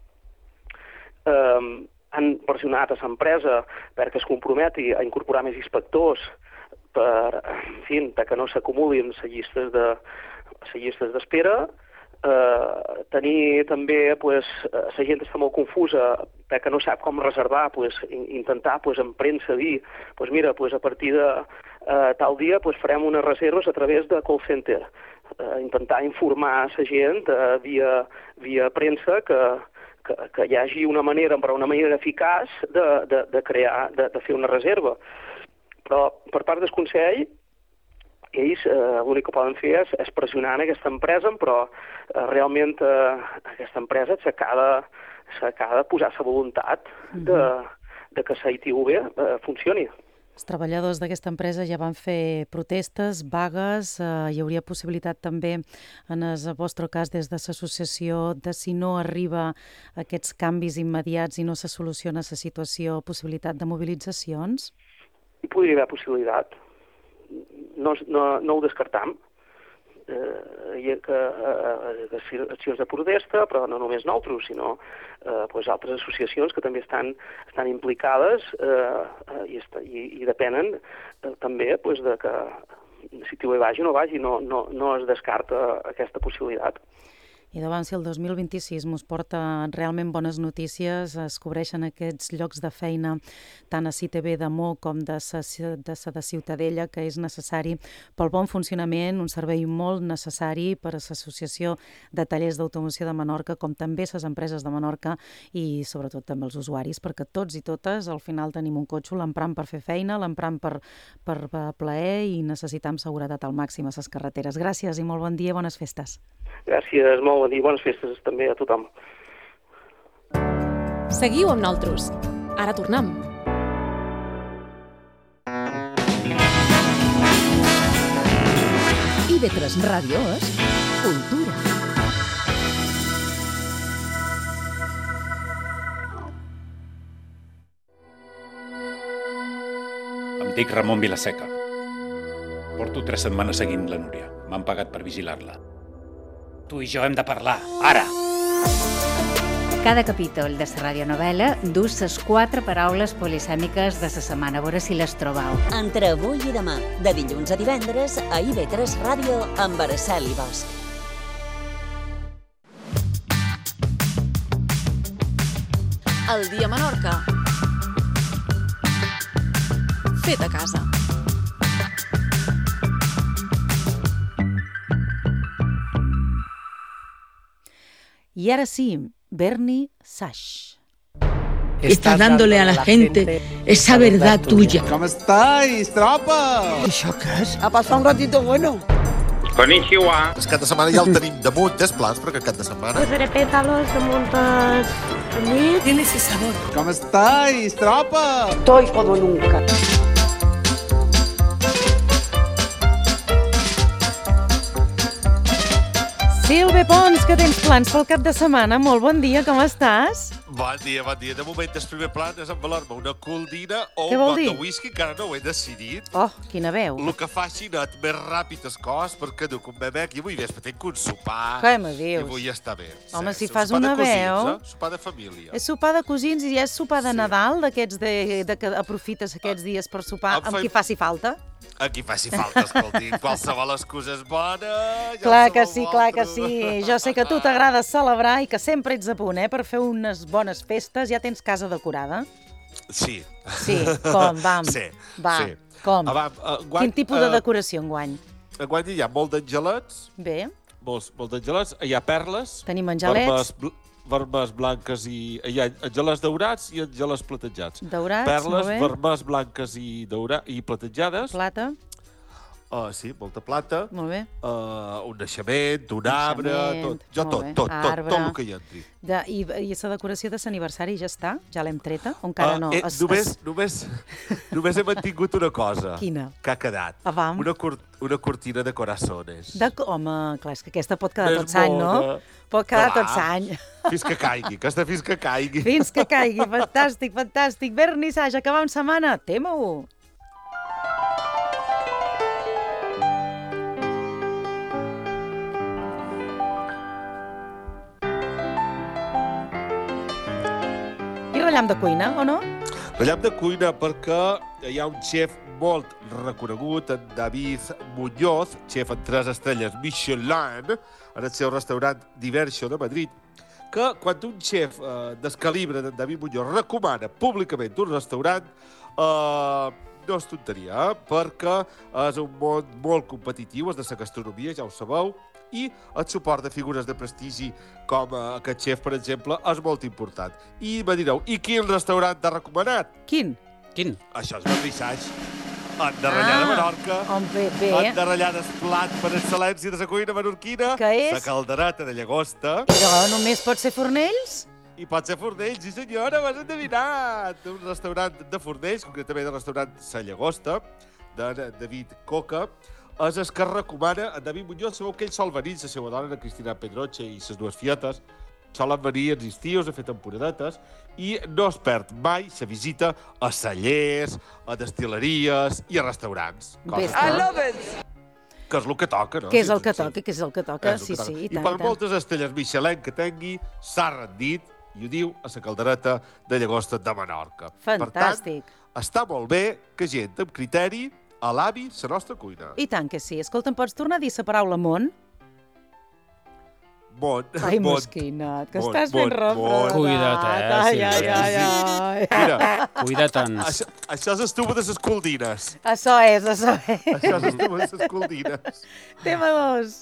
Han pressionat a l'empresa perquè es comprometi a incorporar més inspectors perquè no s'acumulin les llistes d'espera. tenir també, la gent està molt confusa perquè no sap com reservar, intentar en premsa dir, mira, a partir de tal dia farem unes reserves a través de call center, intentar informar la gent via premsa que hi hagi una manera, però una manera eficaç de fer una reserva. Però per part del Consell, ells l'únic que poden fer és pressionar en aquesta empresa, però realment aquesta empresa s'acaba de posar la voluntat de que la ITV funcioni. Els treballadors d'aquesta empresa ja van fer protestes, vagues, hi hauria possibilitat també, en el vostre cas, des de l'associació, de si no arriba a aquests canvis immediats i no se soluciona la situació, possibilitat de mobilitzacions? Hi podria haver possibilitat. No ho descartam. Hi ha accions de protesta, però no només nosaltres, sinó altres associacions que també estan implicades i depenen també de que si tu vagi o no vagi, no es descarta aquesta possibilitat. I davant, si el 2026 mos porta realment bones notícies, es cobreixen aquests llocs de feina tant a CITV de Mo com de de Ciutadella, que és necessari pel bon funcionament, un servei molt necessari per a l'Associació de Tallers d'Automoció de Menorca, com també les empreses de Menorca i sobretot també els usuaris, perquè tots i totes al final tenim un cotxe, l'empram per fer feina, l'empram per plaer i necessitam seguretat al màxim a les carreteres. Gràcies i molt bon dia, bones festes. Gràcies, molt bon dia, bones festes també a tothom. Seguiu amb nosaltres. Ara tornem. IB3 Ràdio és cultura. Em dic Ramon Vilaseca. Porto 3 setmanes seguint la Núria. M'han pagat per vigilar-la. Tu i jo hem de parlar, ara! Cada capítol de la radionovel·la dus les 4 paraules polisèmiques de la setmana, a veure si les trobau. Entre avui i demà, de dilluns a divendres, a IB3 Ràdio, amb Araceli Bosch. El dia a Menorca. Fet a casa. Y ahora sí, Bernie Sash. Estás dándole a la gente esa verdad tuya. ¿Cómo estáis, tropa? ¿Això què és? Ha passat un ratito bueno. Konnichiwa. El cap de setmana ja el tenim damunt, dels plans, perquè cap de setmana. Posaré pétalos damunt el llit. Tiene ese sabor. ¿Cómo estáis, tropa? Estoy como nunca. Silve Pons, que tens plans pel cap de setmana. Molt bon dia, com estàs? Bon dia, bon dia. De moment, el primer plan és embalar-me una coldina o Què un vol got dir? de whisky, encara no ho he decidit. Oh, quina veu. El que faci net més ràpid el cos, perquè duc un bebè i avui vespre tinc un sopar. Què me dius? I vull estar bé. Home, si Sí, fas sopar de una veu... cosins, sopar de família. És sopar de cosins i ja és sopar de Nadal, d'aquests de que aprofites aquests dies per sopar amb qui faci falta? A qui faci falta, escolti. Qualsevol excusa és bona. Ja Clar ho que sabeu sí, clar que vosaltres. sí. Jo sé que a tu t'agrada celebrar i que sempre ets a punt, per fer unes bones festes. Ja tens casa decorada? Sí. Sí, com? Vam. Sí. Va, sí. com? Enguany, Quin tipus de decoració enguany? Enguany hi ha molt d'angelets. Bé. Molts d'angelets. Hi ha perles. Tenim angelets. Vermels blanques i... Hi ha angelets daurats i angelets platejats. Daurats, perles, molt bé. vermels blanques i platejades. Plata. Sí, molta plata. Molt bé. Un naixement, un arbre, tot. Jo tot el que hi entri. I la decoració de l'aniversari ja està? Ja l'hem treta? O encara no? Només he mantingut una cosa. Quina? Que ha quedat. Vam. Una cortina de corazones. Home, clar, és que aquesta pot quedar tot l'any, no? Pot quedar tot l'any. Fins que caigui, aquesta fins que caigui. Fins que caigui, fantàstic, fantàstic. Bernie Sash, acabam setmana, tema-ho. I rellam de cuina, o no? Ratllem de cuina perquè hi ha un xef molt reconegut, en David Muñoz, xef en 3 estrelles Michelin, en el seu restaurant Diverso de Madrid, que quan un xef del calibre d'en David Muñoz recomana públicament un restaurant, no és tonteria, perquè és un món molt competitiu, és de la gastronomia, ja ho sabeu, i el suport de figures de prestigi com aquest xef, per exemple, és molt important. I me direu, i quin restaurant t'ha recomanat? Quin? Això és Vernissage. Endarrellada Menorca. Home, bé. Endarrellada és plat per excel·lència de la cuina menorquina. Que és? La caldereta de llagosta. Però només pot ser Fornells? I pot ser Fornells, sí senyora, m'has endevinat. Un restaurant de Fornells, concretament el restaurant La Llagosta, de David Coca, és el que recomana en David Muñoz. Sabeu que ell sol venir, la seva dona, la Cristina Pedroche i les 2 fietes, solen venir els estius a fer temporadetes i no es perd mai la visita a cellers, a destileries i a restaurants. I love it! Que és el que toca, no? Que és el que toca, sí, i tant. I per moltes estrelles Michelin que tingui, s'ha rendit, i ho diu, a la caldereta de llagosta de Menorca. Fantàstic. Per tant, està molt bé que gent amb criteri alabi la nostra cuina. I tant que sí. Escolta, em pots tornar a dir la paraula món? Món. Ai, mosquinat, que estàs ben refredat. Cuida't, Ai. Mira, cuida't-en. Això és estuvo de les coldines. Això és. Això és estuvo de les coldines. Tema 2.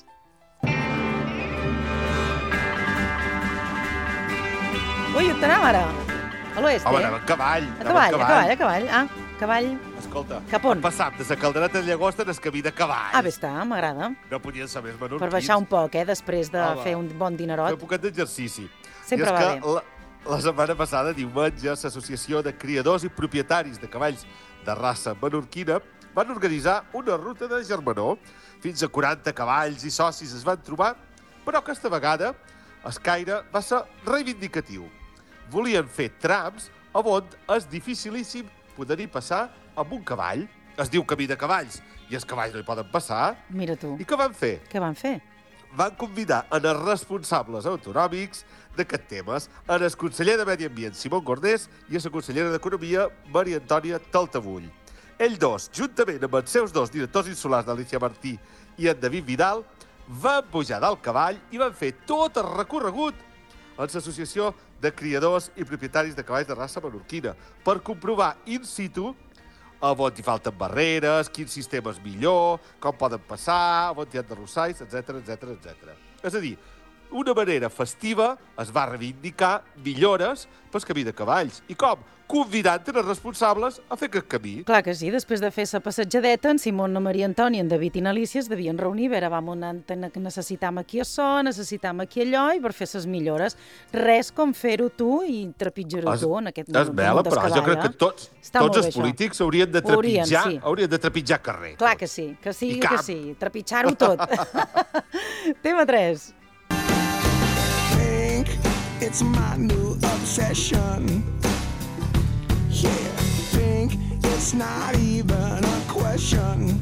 Ui, on anem ara? A l'oest, Home, anem a cavall. A cavall. Cavall. Escolta, cap on? hem passat de la caldereta de llagosta en el camí de cavall. Bé està, m'agrada. No podien ser més menorquins. Per baixar un poc, després de fer un bon dinerot. Fer un poquet d'exercici. Sempre va bé. La setmana passada, diumenge, l'Associació de Criadors i Propietaris de Cavalls de Raça Menorquina van organitzar una ruta de germanor. Fins a 40 cavalls i socis es van trobar, però aquesta vegada el caire va ser reivindicatiu. Volien fer trams on és dificilíssim poder-hi passar amb un cavall. Es diu camí de cavalls i els cavalls no hi poden passar. Mira tu. I què van fer? Què van fer? Van convidar els responsables autonòmics d'aquests temes, el conseller de Medi Ambient, Simón Gordés, i la consellera d'Economia, Maria Antònia Taltabull. Ells dos, juntament amb els seus 2 directors insulars, d'Alicia Martí i en David Vidal, van pujar del cavall i van fer tot el recorregut en l'Associació de Criadors i Propietaris de Cavalls de Raça Menorquina per comprovar in situ on hi falten barreres, quin sistema és millor, com poden passar, on hi ha d'arrossars, etc. És a dir, una manera festiva es va reivindicar millores pel camí de cavalls. I com? Convidant els responsables a fer aquest camí. Clar que sí, després de fer la passatjadeta, en Simón, la Maria Antònia, en David i n'Alícia es devien reunir, a veure, vam que necessitam aquí això, necessitam aquí allò, i per fer les millores. Res com fer-ho tu i trepitjar-ho tu en aquest moment. És bela, però jo crec que tots els polítics haurien de trepitjar carrer. Clar que sí, que sí, trepitjar-ho tot. Tema 3. It's my new obsession. Yeah, think it's not even a question.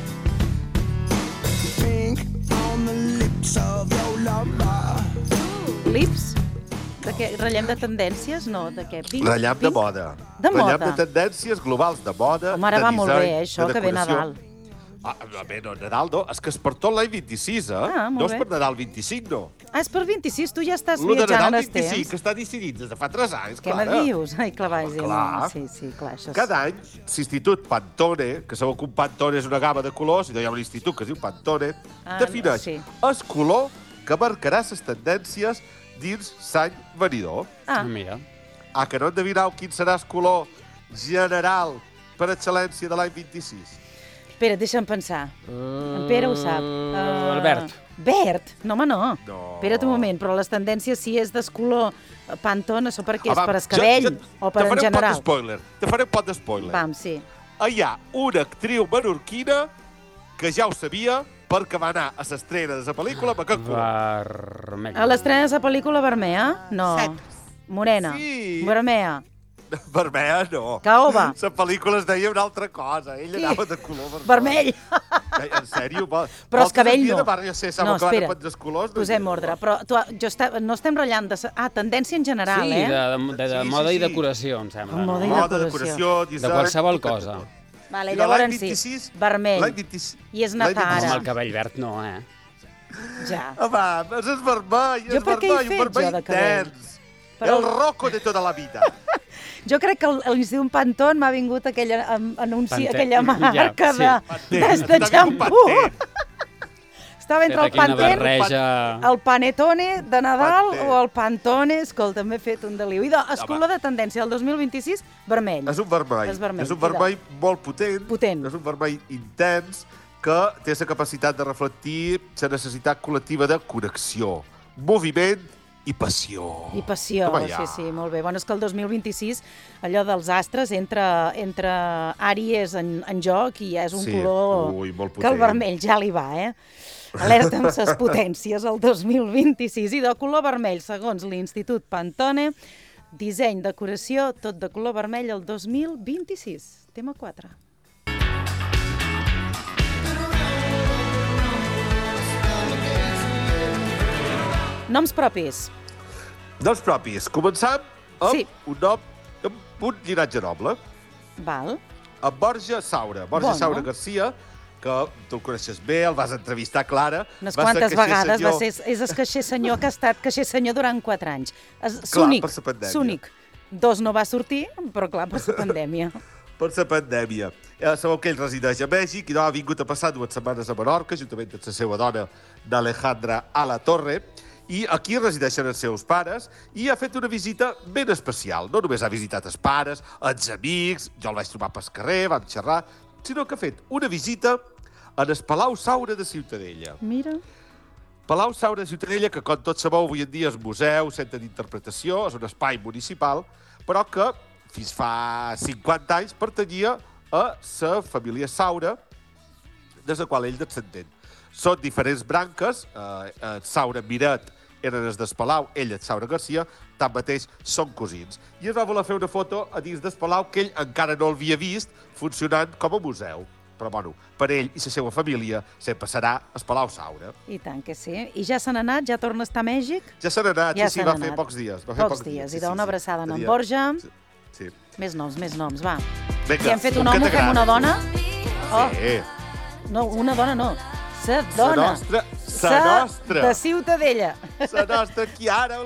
Think on the lips of your lover. Lips? De què? Ratllem de tendències? No, de què? Ratllem de moda. De moda? Ratllem de tendències globals de moda, home, ara va molt bé, això, que ve Nadal. Bé, no, Nadal no, és que és per tot l'any 26, no és per Nadal 25, no. És per 26, tu ja estàs viatjant en el temps. Nadal 25, que està decidit des de fa 3 anys, clar. Què me dius? Ai, clar, Sí, això cada any, l'Institut Pantone, que sabeu que un Pantone és una gamma de colors, i hi ha un institut que es diu Pantone, defineix el color que marcarà les tendències dins l'any venidor. Mira. Que no endevineu quin serà el color general per excel·lència de l'any 26? Espera, deixa'm pensar. En Pere ho sap. El verd. Verd? No, home, no. Espera't un moment, però les tendències, si és d'escolor Pantone, això per què? És per escabell o per en general? Te faré un pot d'espoiler. Vam, sí. Hi ha una actriu menorquina que ja ho sabia perquè va anar a l'estrena de la pel·lícula amb aquest color. A l'estrena de la pel·lícula vermella? No. Morena. Sí. Vermella. Vermella no. Caoba. La pel·lícula es deia una altra cosa. Ell anava de color vermell. En sèrio? Però el cabell no. No, espera, posem ordre. Però no estem ratllant de... tendència en general, sí, de moda i decoració, em sembla. Moda i decoració. De qualsevol cosa. Vale, llavors sí, vermell. I és Natal ara. Amb el cabell verd no, Ja. Home, és vermell, jo per què he fet jo de cabell? El roco de tota la vida. Jo crec que a l'Institut Pantone m'ha vingut aquella anunci, aquella marca de xampú. Estava entre el Pantene, el Panetone de Nadal o el Pantone. Escolta, m'he fet un deliu. I el color de tendència del 2026, vermell. És un vermell molt potent. És un vermell intens que té la capacitat de reflectir la necessitat col·lectiva de connexió, moviment i passió. I passió, sí, molt bé. Bueno, és que el 2026, allò dels astres, entra Àries en joc i és un color que el vermell ja li va, Alerta amb ses potències el 2026. I de color vermell, segons l'Institut Pantone, disseny, decoració, tot de color vermell el 2026. Tema 4. Noms propis. Noms propis. Començam amb un nom, amb un llinatge noble. Val. Amb Borja Saura. Borja Saura Garcia, que tu el coneixes bé, el vas entrevistar, Clara. Unes quantes vegades va ser... És el caixer senyor que ha estat caixer senyor durant 4 anys. Clar, per la pandèmia. S'únic. 2 no va sortir, però clar, per la pandèmia. Per la pandèmia. Sabeu que ell resideix a Mèxic i ha vingut a passar 2 setmanes a Menorca, juntament amb la seva dona, d'Alejandra Alatorre, i aquí resideixen els seus pares, i ha fet una visita ben especial. No només ha visitat els pares, els amics, jo el vaig trobar pel carrer, vam xerrar, sinó que ha fet una visita en el Palau Saura de Ciutadella. Mira. Palau Saura de Ciutadella, que com tots sabeu, avui en dia és museu, centre d'interpretació, és un espai municipal, però que fins fa 50 anys pertanyia a la família Saura, des de qual ell descendent. Són diferents branques, Saura Miret eren els del Palau, ell el Saura Garcia, tanmateix són cosins. I es va voler fer una foto a dins del Palau que ell encara no l'havia vist funcionant com a museu. Però, bueno, per ell i la seva família sempre serà el Palau Saura. I tant que sí. I ja s'han anat? Ja torna a estar a Mèxic? Ja s'han anat, sí, va fer pocs dies. Pocs dies. I d'una abraçada en Borja. Sí. Més noms, va. Vinga, si hem fet un home, fem una dona? Sí. No, una dona no. Sa dona. Sa nostra. De Ciutadella. Sa nostra Chiara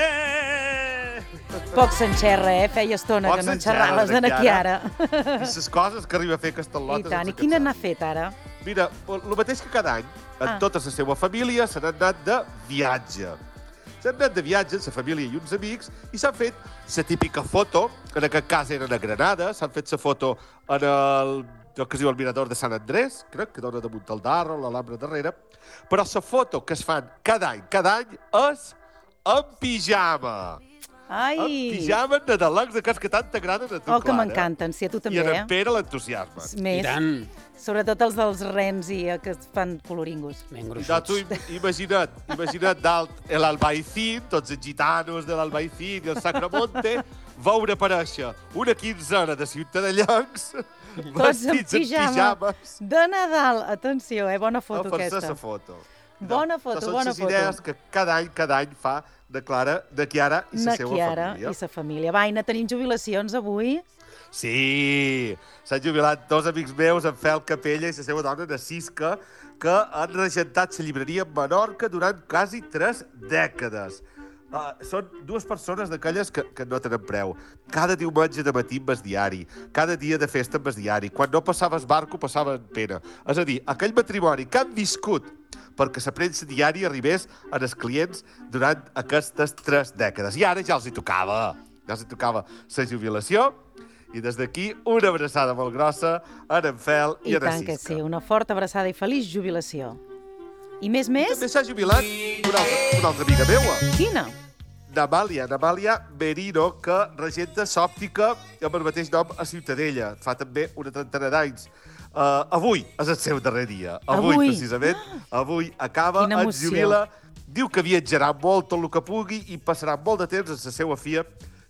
Oliver. Poc s'enxerra, feia estona que no enxerraves de na Chiara. I les coses que arriba a fer Castellotes. I tant, i quina n'ha fet ara? Mira, el mateix que cada any, en tota la seva família se n'han anat de viatge. S'han anat de viatge, la família i uns amics, i s'han fet la típica foto, en aquest cas eren a Granada, s'han fet la foto en el que es diu el Mirador de Sant Andrés, crec que dona damunt el Darro, l'Alhambra darrere, però la foto que es fan cada any és en pijama. Ai! En pijama nadalencs, d'aquests que tant t'agraden a tu, Clara. Que m'encanten, sí, a tu també, I en Pere l'entusiasme. Més, sobretot els dels rens i que fan coloringos. Tu imagina't dalt l'Albaicín, tots els gitanos de l'Albaicín i el Sacramonte, veure aparèixer una quinzena de ciutadellencs vestits en pijames. De Nadal, atenció, bona foto aquesta. Per fer la foto. Bona foto, bona foto. Són les idees que cada any fa de Chiara i la seva família. I la família. Vaina, tenim jubilacions avui? Sí, s'han jubilat 2 amics meus, en Fel Capella i la seva dona, Nacisca, que han regentat la llibreria a Menorca durant quasi 3 dècades. Són 2 persones d'aquelles que no tenen preu. Cada diumenge de matí amb el diari, cada dia de festa amb el diari. Quan no passava el barco, passava en pena. És a dir, aquell matrimoni que han viscut perquè la premsa diària arribés als clients durant aquestes 3 dècades. I ara ja els hi tocava. Ja els hi tocava la jubilació. I des d'aquí, una abraçada molt grossa a en Fel i a Nacisca. I tant que sí, una forta abraçada i feliç jubilació. I més? També s'ha jubilat una altra amiga meua. Quina? Namàlia Merino, que regenta l'òptica amb el mateix nom a Ciutadella. Fa també una trentena d'anys. Avui és el seu darrer dia. Avui, precisament. Avui acaba, es jubila. Diu que viatjarà molt tot el que pugui i passarà molt de temps amb la seva filla,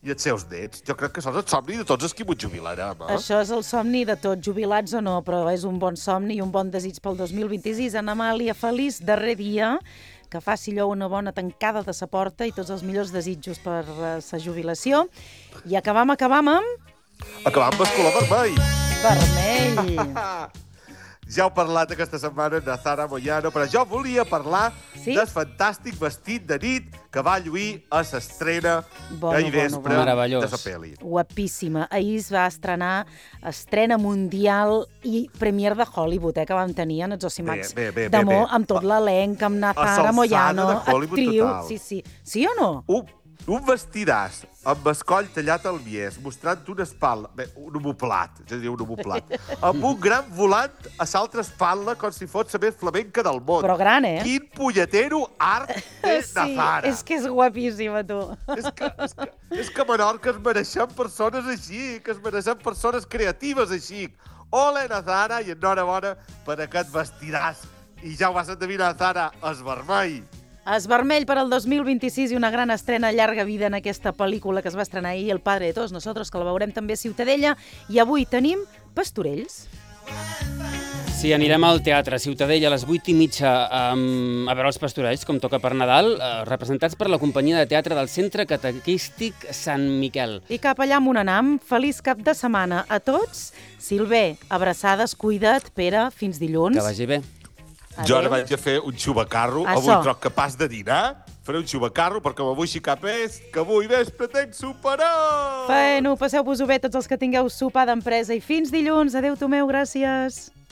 i els seus nets. Jo crec que això és el somni de tots els que m'ho jubilarem. Això és el somni de tots, jubilats o no, però és un bon somni i un bon desig pel 2026. Anna Amàlia, feliç darrer dia, que faci allò una bona tancada de sa porta i tots els millors desitjos per sa jubilació. I acabam amb... Acabam amb el color vermell. Vermell. Ja heu parlat aquesta setmana de Zara Moyano, però jo volia parlar del fantàstic vestit de nit que va lluir a l'estrena ahir vespre de la pel·li. Guapíssima. Ahir es va estrenar estrena mundial i premier de Hollywood, que vam tenir en els Osimacs d'amor, amb tot l'elenc, amb Zara Moyano, actriu. Sí. Sí o no? Un vestidàs amb el coll tallat al bies, mostrant una espatlla, un homoplat, amb un gran volant a l'altra espatlla com si fos la més flamenca del món. Però gran, eh? Quin punyetero art té Zara. És que és guapíssima, tu. És que a Menorca es mereixen persones així, que es mereixen persones creatives així. Ole, Zara, i enhorabona per aquest vestidàs. I ja ho vas endevinar, Zara, es vermell. Es vermell per al 2026 i una gran estrena llarga vida en aquesta pel·lícula que es va estrenar ahir, El padre de todos nosotros, que la veurem també a Ciutadella. I avui tenim Pastorells. Sí, anirem al Teatre Ciutadella a les 8:30 a veure els Pastorells, com toca per Nadal, representats per la companyia de teatre del Centre Catequístic Sant Miquel. I cap allà amb un anam. Feliç cap de setmana a tots. Silver, abraçades, cuida't. Pere, fins dilluns. Que vagi bé. Jo ara vaig a fer un xubacarro, avui troc capaç de dinar, faré un xubacarro perquè m'avui xicar pes, que avui vespre tenc soparó! Bueno, passeu-vos-ho bé tots els que tingueu sopar d'empresa i fins dilluns. Adéu, Tomeu, gràcies.